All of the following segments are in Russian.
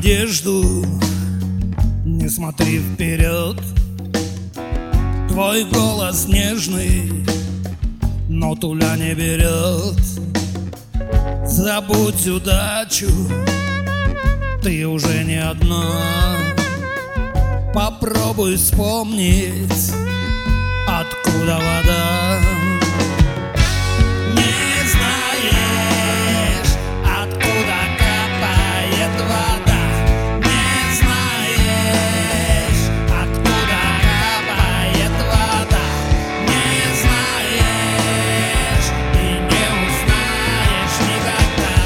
надежду, не смотри вперед. Твой голос нежный, но туля не берет. Забудь удачу, ты уже не одна. Попробуй вспомнить, откуда вода. Не знаешь, откуда капает вода. Не знаешь, откуда капает вода. Не знаешь и не узнаешь никогда.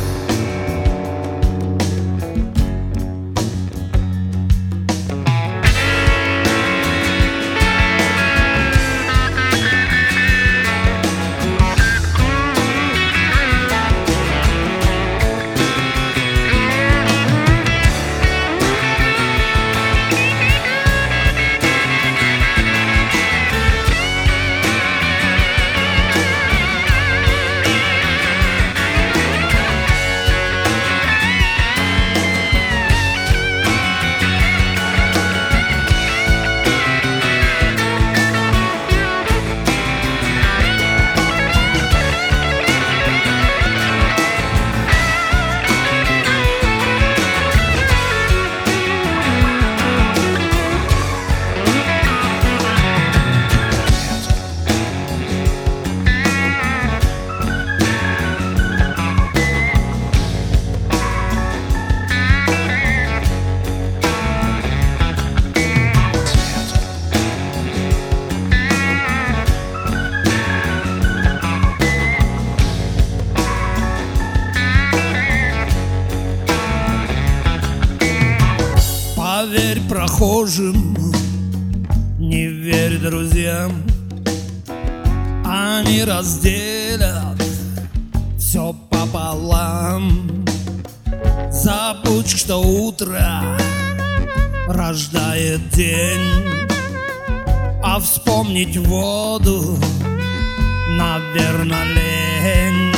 Поверь прохожим, не верь друзьям. Они разделят все пополам. Забудь, что утро рождает день, а вспомнить воду, наверно, лень.